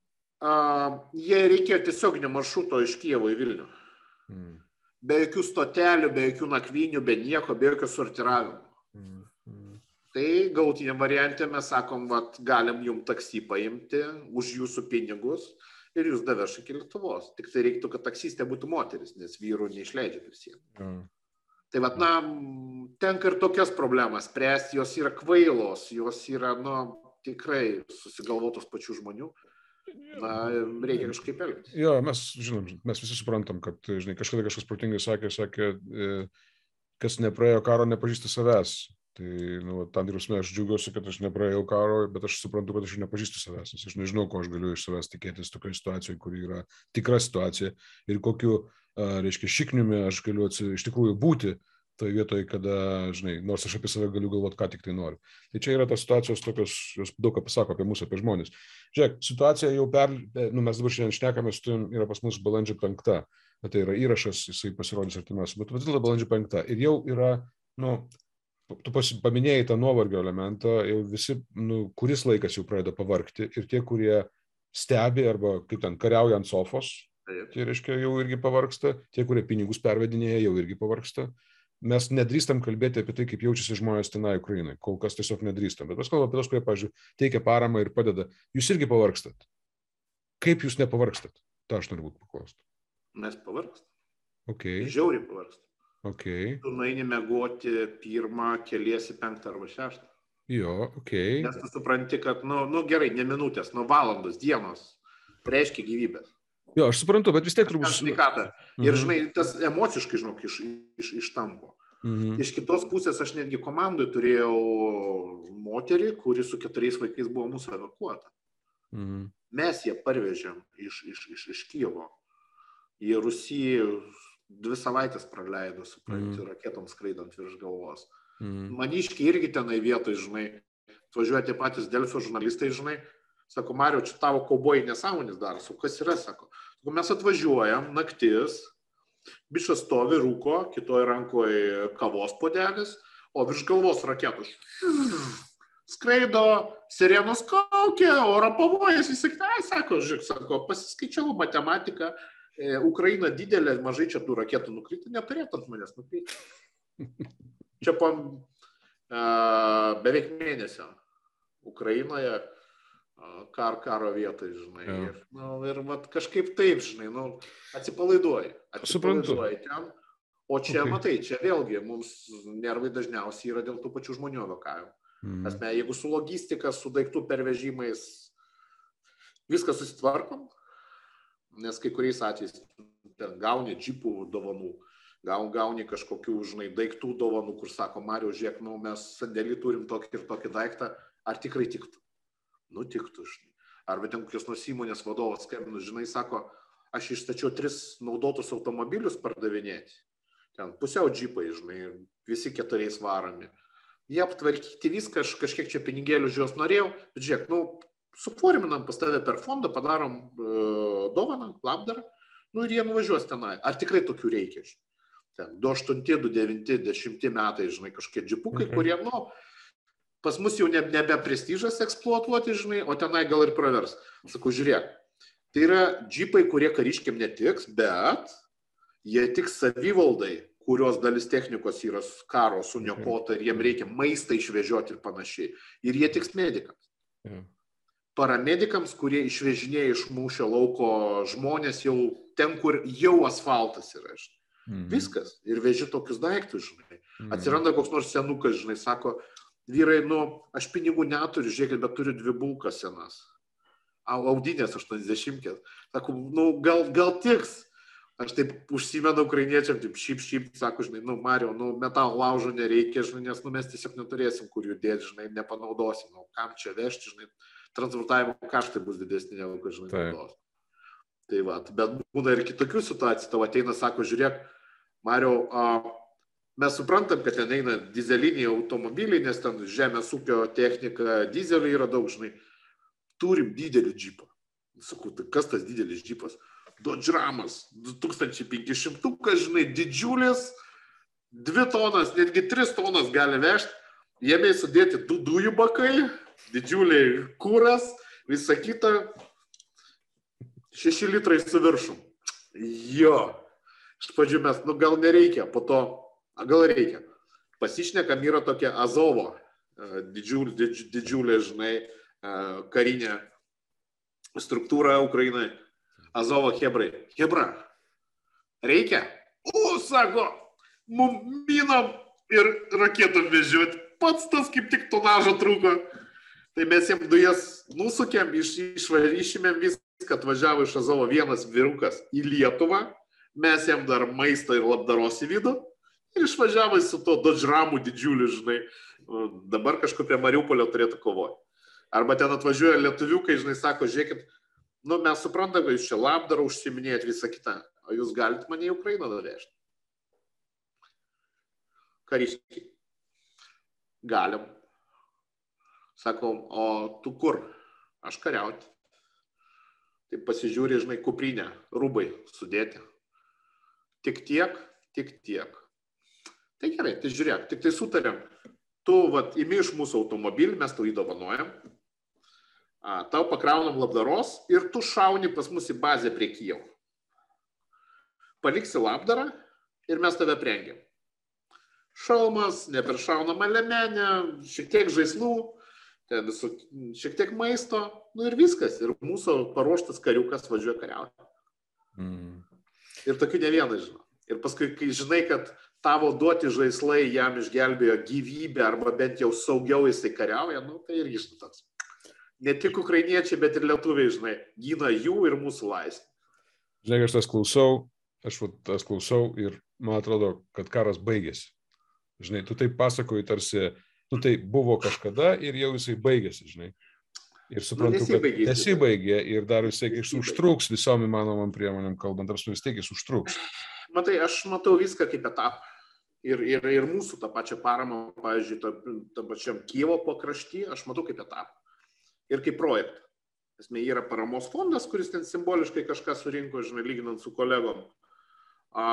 Uh, jie reikėjo tiesioginio maršruto iš Kijevo į Vilnių. Mm. Be jokių stotelių, be jokių nakvynių, be nieko, be jokio sortiravimo. Mm. Mm. Tai galutiniam variantė mes sakom, vat, galim jums taksį paimti už jūsų pinigus ir jūs daveš iki Lietuvos. Tik tai reiktų, kad taksistė būtų moteris, nes vyrų neišleidžia per sieną. Mm. Tai vat, na, tenka ir tokias problemas spręsti, jos yra kvailos, jos yra, nu, tikrai susigalvotos pačių žmonių. Na, reikia kažkaip elgtis. Jo, mes žinom, mes visi suprantam, kad, žinai, kažkada kažkas protingai sakė, sakė, kas nepraėjo karo, nepažįsta savęs. Tai, nu, tam tikrusme, aš džiaugiuosi, kad aš nepraėjau karo, bet aš suprantu, kad aš nepažįstu savęs, nes aš nežinau, ko aš galiu iš savęs tikėtis tokioje situacijoje, kuri yra tikra situacija ir kokiu, reiškia, šikniumi aš galiu atsi, iš tikrųjų būti toje vietoje, kada, žinai, nors aš apie save galiu galvoti, ką tik tai noriu. Tai čia yra tas situacijos tokios, jos daug ką pasako apie mūsų, apie žmonės. Žiūrėk, situacija jau per, nu, mes dabar šiandien šnekame, su tavim yra pas mus balandžio penkta, tai yra įrašas, jisai pasirodys artimiausiu, bet vis dėlto balandžio penkta ir jau yra, nu, tu paminėjai tą nuovargio elementą, jau visi, nu, kuris laikas jau pradeda pavargti ir tie, kurie stebi arba kaip ten kariauja ant sofos, tai reiškia jau irgi pavargsta, tie, kurie pinigus pervedinėja, jau irgi pavargsta. Mes nedrįstam kalbėti apie tai, kaip jaučiasi žmonės tenai Ukrainai. Kol kas tiesiog nedrįstam. Bet mes kalbame apie tos, kurie, pavyzdžiui, teikia paramą ir padeda. Jūs irgi pavargstat. Kaip jūs nepavargstat? Ta aš noriu būti paklausti. Mes pavargstam. Okay. Žiauriai pavargstam. Okay. Tu nueini miegoti pirmą, keliesi penktą arba šeštą. Jo, okei. Okay. Nes tu supranti, kad, nu, nu gerai, ne minutės, nu valandos, dienos reiškia gyvybės. Jo, aš suprantu, bet vis tiek turbūt... Sveikatą. Ir, žinai, tas emociškai, žinok, iš, iš, ištampo. Mhm. Iš kitos pusės aš netgi komandai turėjau moterį, kuri su keturiais vaikais buvo mūsų evakuota. Mhm. Mes ją parvežėm iš, iš, iš, iš Kijevo. Į Rusiją dvi savaitės praleido, supranti, mhm. raketom skraidant virš galvos. Mhm. Maniškiai irgi tenai vietoj, žinai, atvažiuoja tie patys Delfio žurnalistai, žinai, sako, Mario, čia tavo kaubojai nesąmonės daro, su kas yra, sako. Mes atvažiuojam, naktis, bišas stovi, rūko, kitoje rankoje kavos puodelis, o virš galvos raketos. Skraido, sirenos kaukė, oro pavojus, visi, ai, sako, žiūrėk, sako, pasiskaičiavau matematiką, e, Ukraina didelė, mažai čia tų raketų nukriti, neturėtų ant manęs nukriti. Čia po e, beveik mėnesio Ukrainoje kar, karo vietoj, žinai. Ja. Ir, nu, ir vat, kažkaip taip, žinai, nu, atsipalaiduoji. Atsipalaiduoji ten. O čia, okay. Matai, čia vėlgi mums nervai dažniausiai yra dėl tų pačių žmonių evakavimo. Mm. Asme, jeigu su logistika, su daiktų pervežimais viską susitvarkom, nes kai kuriais atvejais ten gauni džipų dovanų, gauni kažkokių, žinai, daiktų dovanų, kur sako, Mario, žiūrėk, nu, mes sandėlį turim tokį ir tokį daiktą, ar tikrai tiktų? Nu, tiktų, žinai. Arba ten kokios nors įmonės vadovas skambino, žinai, sako, aš išstačiau tris naudotus automobilius pardavinėti. Ten pusiau džipai, žinai, visi keturiais varomi. Jie aptvarkyti viską, aš kažkiek čia pinigėlių už juos norėjau, bet žiūrėk, nu, suforminam pas tave per fondą, padarom uh, dovaną, labdarą, nu ir jie nuvažiuos tenai. Ar tikrai tokių reikia, žinai? Ten du aštunti, du devinti, dešimti metai, žinai, kažkokie džipukai, okay. Kurie, nu, pas mus jau nebe prestižas eksploatuoti, žinai, o tenai gal ir pravers. Sakau, žiūrėk, tai yra džipai, kurie kariškiam netiks, bet jie tik savivaldai, kurios dalis technikos yra karo suniokota ir jiem reikia maistą išvežioti ir panašiai. Ir jie tiks medikams. Yeah. Paramedikams, kurie išvežinėja iš mūšio lauko žmonės jau ten, kur jau asfaltas yra. Mm-hmm. Viskas. Ir veži tokius daiktus, žinai. Mm-hmm. Atsiranda koks nors senukas, žinai, sako, vyrai, nu, aš pinigų neturiu, žiūrėkit, bet turiu dvi bulkas senas. Audinės aštuoniasdešimtkės. Sakau, nu, gal, gal tiks. Aš taip užsimenu ukrainiečiam, taip šyp, šyp, sako, žinai, nu, Mario, nu, metalo laužo nereikia, žinai, nes, nu, mes tiesiog neturėsim, kur jų dėti, žinai, nepanaudosim, nu, kam čia vežti, žinai, transportavimo kaštai bus didesni, negu, kad, žinai, naudos. Tai va, bet būna ir kitokių situacijų, tavo ateina, sako, žiūrėk, Mario, a, mes suprantam, kad ten eina dizeliniai automobiliai, nes ten žemės ūkio technika, dizeliai yra daug, žinai. Turim didelį džipą. Sakau, tai kas tas didelis džipas? Dodge Ramas, du tūkstančiai penki šimtai, žinai, didžiulis, dvi tonas, netgi tris tonas gali vežti, jame sudėti du dujų bakai, didžiuliai kūras, visa kita, šeši litrai su viršum. Jo, iš pradžių mes, nu gal nereikia, po to, a, gal reikia. Pasišnekam, yra tokia Azovo, didžiulė, didž, didžiulė, žinai, karinė struktūra Ukrainai. Azovo hebrai. Hebra, reikia? O, sako, mum minom ir raketom vežioti. Pats tas kaip tik tonažo trūko. Tai mes jiems dujas nusukėm, iš, išvaryšėm viską, atvažiavo iš Azovo vienas vyrukas į Lietuvą, mes jam dar maistą ir labdaros į vidų ir išvažiavo su to dodžramų didžiuliu, žinai, dabar kažkur prie Mariupolio turėtų kovoti. Arba ten atvažiuoja lietuviukai, žinai, sako, žiūrėkit, nu mes suprantame, kad jūs čia labdarą užsiminėjat visą kitą, o jūs galite mane į Ukrainą nuvežti. Kariškiai. Galim. Sakom, o tu kur? Aš kariauti. Tai pasižiūrė, žinai, kuprinę, rūbai sudėti. Tik tiek, tik tiek. Tai gerai, tai žiūrėk, tik tai sutarėm. Tu, vat, imi iš mūsų automobilį, mes tau įdovanojam. A, tau pakraunam labdaros ir tu šauni pas mus į bazę prie Kijevo. Paliksi labdarą ir mes tave prengiam. Šalmas, neperšaunama lemenė, šiek tiek žaislų, ten visų, šiek tiek maisto, nu ir viskas. Ir mūsų paruoštas kariukas važiuoja kariauti. Mm. Ir tokių ne vieną žinau. Ir paskui, kai žinai, kad tavo duoti žaislai jam išgelbėjo gyvybę arba bent jau saugiau jisai kariauja, nu tai irgi žinai toks. Ne tik ukrainiečiai, bet ir lietuviai, žinai, gina jų ir mūsų laisvę. Žinai, aš tas klausau, aš tas klausau ir man atrodo, kad karas baigėsi. Žinai, tu taip pasakoji tarsi, nu tai buvo kažkada ir jau jisai baigėsi, žinai. Ir suprantu, nu, kad nesibaigė ir dar vis tiek jis užtruks visom įmanomam priemonėm kalbant, ar vis tiek jis užtruks. Matai, aš matau viską kaip etapą. Ir, ir, ir mūsų tą pačią paramą, pavyzdžiui, tą pačiam Kijevo pakrašty, aš matau kaip etapą. Ir kaip projektą. Esmė, yra paramos fondas, kuris ten simboliškai kažką surinko, žinai, lyginant su kolegom. A,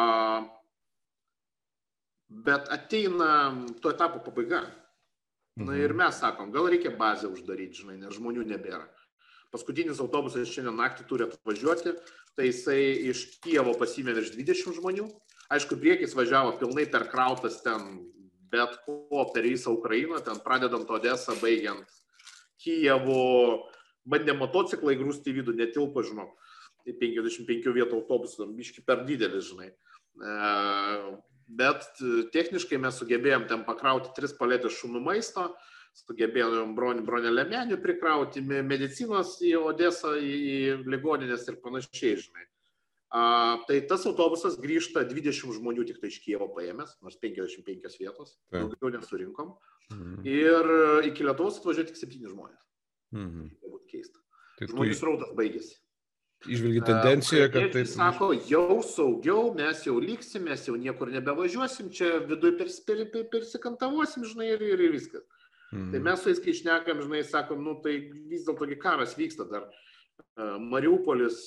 bet ateina to etapo pabaiga. Na ir mes sakom, gal reikia bazę uždaryti, žinai, nes žmonių nebėra. Paskutinis autobusas šiandien naktį turi atvažiuoti, tai jisai iš Kijevo pasiėmė virš dvidešimt žmonių. Aišku, priekis važiavo pilnai perkrautas ten, bet ko per visą Ukrainą, ten pradedant Odesą, baigiant Kijevo, bandė motociklai grūsti į vidų, netilpo, žinau, tai penkiasdešimt penkių vietų autobusų, biški per didelis, žinai. Bet techniškai mes sugebėjom ten pakrauti tris paletės šunų maisto, sugebėjom bronę lemenių prikrauti, medicinos į Odesą, į ligoninės ir panašiai, žinai. A, tai tas autobusas grįžta dvidešimt žmonių tik tai iš Kijevo paėmės, nors penkiasdešimt penkios vietos, daugiau nesurinkom. Mhm. Ir iki Lietuvos atvažiuoja tik septyni žmonės. Mhm. Tai būtų keista. Tai žmonių srautas baigėsi. Išvilgi tendenciją, kad tai... Sako, jau saugiau, mes jau liksim, mes jau niekur nebevažiuosim, čia viduje persikantavosim, žinai, ir, ir viskas. Mhm. Tai mes su jais, kai šnekam, žinai, sakom, nu tai vis dėlto karas vyksta dar. Mariupolis,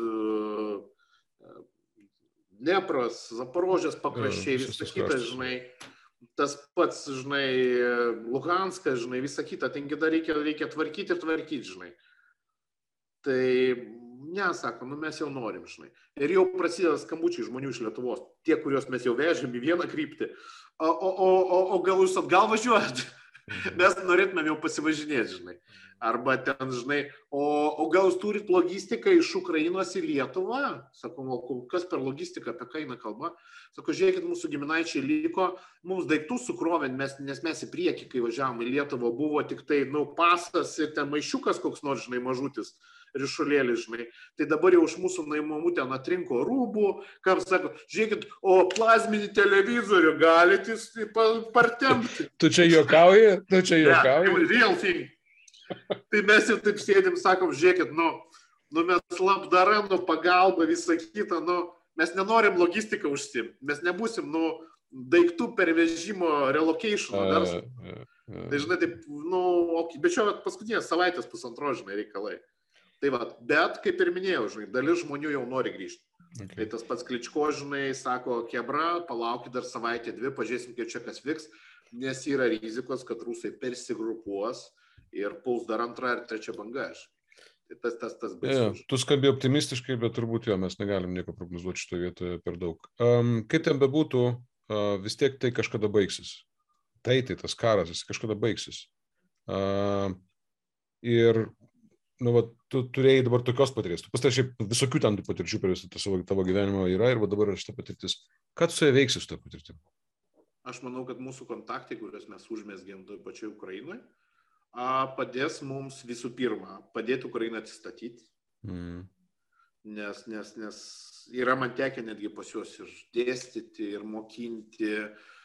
Dnepras, Zaporožės pakraščiai, visą kitą, žinai, tas pats, žinai, Luhanskas, žinai, visą kitą, tengi dar reikia, reikia tvarkyti ir tvarkyti, žinai. Tai, ne, sako, nu mes jau norim, žinai. Ir jau prasideda skambučiai žmonių iš Lietuvos, tie, kuriuos mes jau vežėm į vieną kryptį, o, o, o, o gal jūs atgal važiuojat? Mes norėtumėm jau pasivažinėti, žinai. Arba ten, žinai, o, o gal jūs turit logistiką iš Ukrainos į Lietuvą? Sakom, o kas per logistiką, apie ką eina kalba? Sako, žiūrėkit, mūsų giminaičiai liko, mums daiktų sukrovėn, mes, nes mes į priekį, kai važiavom į Lietuvą, buvo tik tai, nu, pasas ir ten maišiukas koks nors, žinai, mažutis, rišulėlis, žinai. Tai dabar jau iš mūsų naimamų ten atrinko rūbų, kam sako, žiūrėkit, o plazminį televizorių galite partempti. Tu čia juokauji? Tu čia juokauji? Yeah, real thing. Tai mes jau taip sėdim, sakom, žiūrėkit, nu, nu mes labdara, nu, pagalba, visą kitą, nu, mes nenorim logistiką užsiimti, mes nebūsim, nu, daiktų pervežimo relocation verslo. Tai, žinai, taip, nu, okay, bet čia paskutinės savaitės pusantro, žinai, reikalai. Tai va, bet, kaip ir minėjau, žinai, dalis žmonių jau nori grįžti. Okay. Tai tas pats Kličko, žinai, sako, Kebra, palaukit dar savaitę, dvi, pažiūrėsim, kiek čia kas vyks, nes yra rizikos, kad rusai persigrupuos ir puls dar antrą ir trečią bangą. Tai tas, tas, tas baisus. Ja, tu skambi optimistiškai, bet turbūt jo, mes negalim nieko prognozuoti šitoje vietoje per daug. Um, kaip ten bebūtų, uh, vis tiek tai kažkada baigsis. Tai, tai tas karas, jis kažkada baigsis. Uh, ir, nu, va, tu turėjai dabar tokios patirties. Tu pastai šiaip visokių ten patirčių per visą savo, tavo gyvenimą yra ir va dabar yra šita patirtis. Ką tu su ja veiksi su ta patirtim? Aš manau, kad mūsų kontaktai, kuriuos mes užmesgėm toj pačioj Ukrainoje, padės mums visų pirma, padėti Ukrainą atsistatyti, mm. nes, nes, nes yra man tekę netgi pas juos ir dėstyti, ir mokinti,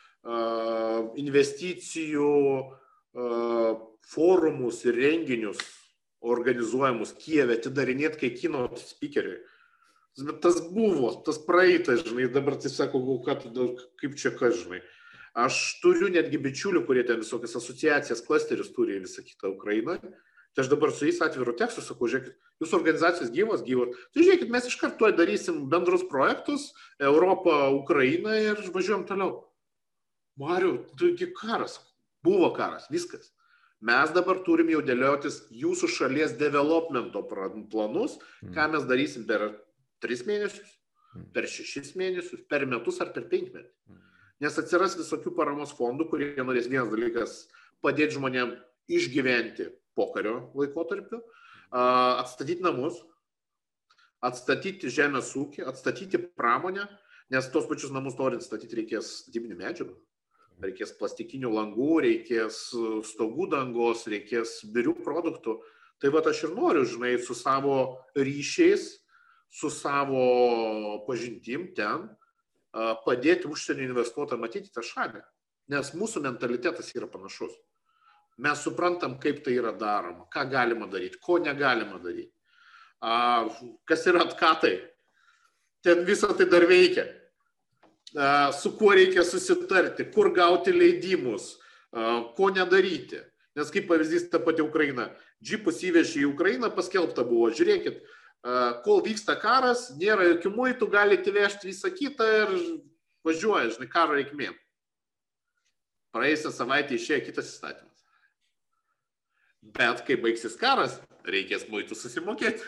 uh, investicijų uh, forumus ir renginius organizuojamus Kijeve, atidarinėti kai keynote speakeriai. Bet tas buvo, tas praeitas, žinai, dabar tai sako, kaip čia kas, žinai. Aš turiu netgi bičiulių, kurie ten visokias asociacijas, klasterius turi visą kitą Ukrainoje. Tai aš dabar su jais atviru tekstu sakau, žiūrėkit, jūsų organizacijos gyvos, gyvos. Tai žiūrėkit, mes iš karto darysim bendrus projektus, Europą, Ukrainą ir važiuojam toliau. Mariau, taigi karas, buvo karas, viskas. Mes dabar turim jau dėliotis jūsų šalies developmento planus, ką mes darysim per tris mėnesius, per šešis mėnesius, per metus ar per penkmetį. Nes atsiras visokių paramos fondų, kurie norės vienas dalykas padėti žmonėm išgyventi pokario laikotarpiu, atstatyti namus, atstatyti žemės ūkį, atstatyti pramonę, nes tos pačius namus norint statyti reikės statybinių medžiagų, reikės plastikinių langų, reikės stogų dangos, reikės birių produktų. Tai va aš ir noriu, žinai, su savo ryšiais, su savo pažintim ten, padėti užsienio investuotojams matyti tą šalį, nes mūsų mentalitetas yra panašus. Mes suprantam, kaip tai yra daroma, ką galima daryti, ko negalima daryti. A, kas yra atkatai, ten visą tai dar veikia. A, su kuo reikia susitarti, kur gauti leidimus, a, ko nedaryti. Nes kaip pavyzdys ta pati Ukraina, džipus įvežė į Ukrainą, paskelbta buvo, žiūrėkit, kol vyksta karas, nėra jokių muitų, galite vežti visą kitą ir važiuoja, žinai, karo reikmėm. Praėjusią savaitę išėjo kitas įstatymas. Bet kai baigsis karas, reikės muitų susimokėti.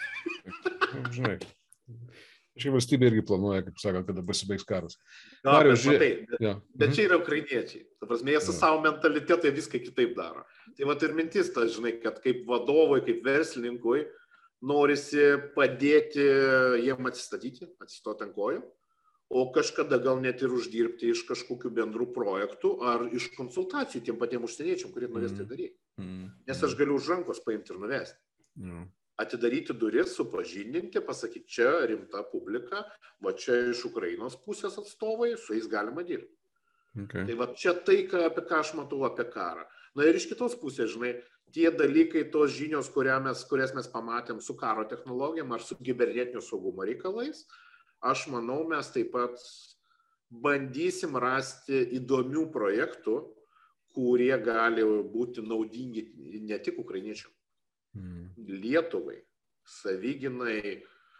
Žinai, ši valstybė irgi planuoja, kaip sakant, kada pasibaigs karas. No, Mario, bet, matai, bet, ja. bet čia yra ukrainiečiai. Ta prasme, jie su ja. savo mentalitetai viską kitaip daro. Tai va ir mintis ta, žinai, kad kaip vadovui, kaip verslininkui, norisi padėti jiem atsistatyti, atsistoti ant kojų, o kažkada gal net ir uždirbti iš kažkokių bendrų projektų ar iš konsultacijų tiem patiem užsieniečiam, kurie norės tai daryti. Mm. Nes aš galiu už rankos paimti ir nuvesti. Mm. Atidaryti duris, supažindinti, pasakyti, čia rimta publika, va čia iš Ukrainos pusės atstovai, su jais galima dirbti. Okay. Tai va čia tai, ką, apie ką aš matau apie karą. Na ir iš kitos pusės, žinai, tie dalykai, tos žinios, mes, kurias mes pamatėm su karo technologijom ar su kibernetinio saugumo reikalais, aš manau, mes taip pat bandysim rasti įdomių projektų, kurie gali būti naudingi ne tik ukrainiečiam, mm. Lietuvai, saviginai,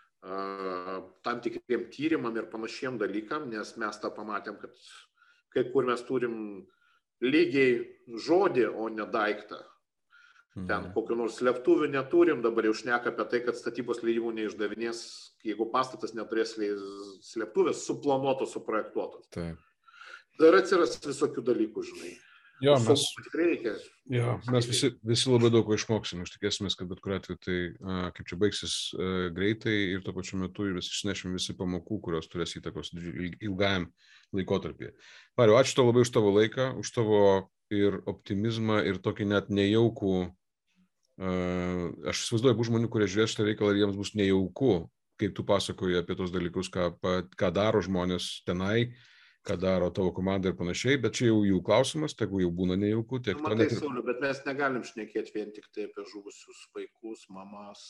tam tikriem tyrimam ir panašiem dalykam, nes mes tą pamatėm, kad kai kur mes turim lygiai žodį, o ne daiktą. Ten kokių nors slėptuvių neturim, dabar jau šneka apie tai, kad statybos leidimų neišdavinės, jeigu pastatas neturės slėptuvės, suplanuotos, suprojektuotos. Taip. Dar atsiras visokių dalykų, žinai. Jo, mes, tikrai reikia. Jo, mes visi, visi labai daug ko išmoksim, aš tikėsimės, kad bet kuriuo atveju tai, a, kaip čia baigsis a, greitai ir tuo pačiu metu vis išnešim visi pamokų, kurios turės įtakos ilgajam laikotarpyje. Mariau, ačiū tau labai už tavo laiką, už tavo ir optimizmą ir tokį net nejaukų. Uh, aš įsivaizduoju, bus žmonių, kurie žiūrės šitą reikalą ir jiems bus nejauku, kaip tu pasakoji apie tos dalykus, ką, ką daro žmonės tenai, ką daro tavo komanda ir panašiai, bet čia jau jų klausimas, tegu jau būna nejauku. Tiek nu, matai, net... Sauliu, bet mes negalim šnekėti vien tik tai apie žuvusius vaikus, mamas,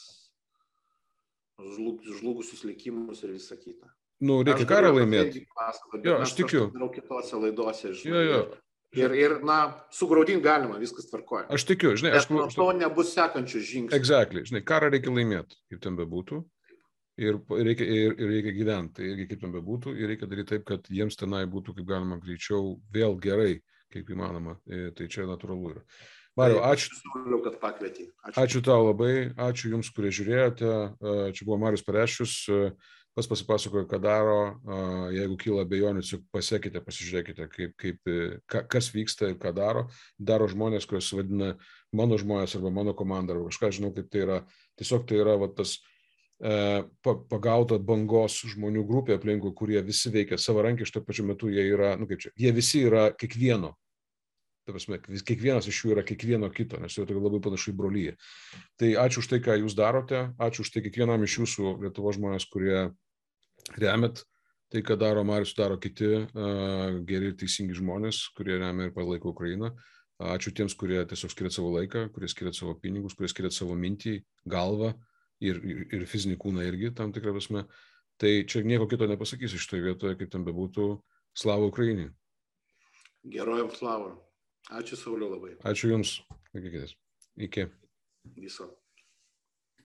žlug, žlugusius likimus ir visą kitą. Nu, reikia karą laimėti. Jo, aš tikiu. Aš kitose laidose, žinai. Jo, jo. Ir, ir, na, sugraudinti galima, viskas tvarkoja. Aš tikiu, žinai. Bet nuo to nebus sekančių žingsnių. Exactly, žinai, karą reikia laimėti, kaip ten bebūtų. ir reikia, ir, ir reikia gyventi, tai irgi kaip ten bebūtų, ir reikia daryti taip, kad jiems tenai būtų kaip galima greičiau vėl gerai, kaip įmanoma. Tai čia natūralu yra. Mariau, ačiū, kad pakvietei. Ačiū. ačiū tau labai, ačiū Jums, kurie žiūrėjote. Čia buvo Marius Pareščius, pas pasipasakojo, ką daro. Jeigu kyla abejonių, pasiekite, pasižiūrėkite, kaip, kaip, kas vyksta ir ką daro. Daro žmonės, kuriuos vadina mano žmonės arba mano komanda, arba kažką, žinau, kaip tai yra. Tiesiog tai yra va, tas pagauta bangos žmonių grupė aplinkui, kurie visi veikia savarankiškai, tuo pačiu metu jie yra, nu kaip čia, jie visi yra kiekvieno. Ta prasme, kiekvienas iš jų yra kiekvieno kito, nes tai labai panašu į brolyje. Tai ačiū už tai, ką jūs darote, ačiū už tai kiekvienam iš jūsų Lietuvos žmonės, kurie remet tai, ką daro Marius, daro kiti uh, geri ir teisingi žmonės, kurie remia ir palaiko Ukrainą. Ačiū tiems, kurie tiesiog skiria savo laiką, kurie skiria savo pinigus, kurie skiria savo mintį, galvą ir, ir, ir fizinį kūną irgi, tam tikrą prasme. Tai čia nieko kito nepasakysiu šitoje vietoje, kaip ten bebūtų. Slava Ukrainai. Gerojam slava. Ačiū, Sauliau, labai. Ačiū Jums. Iki. Viso.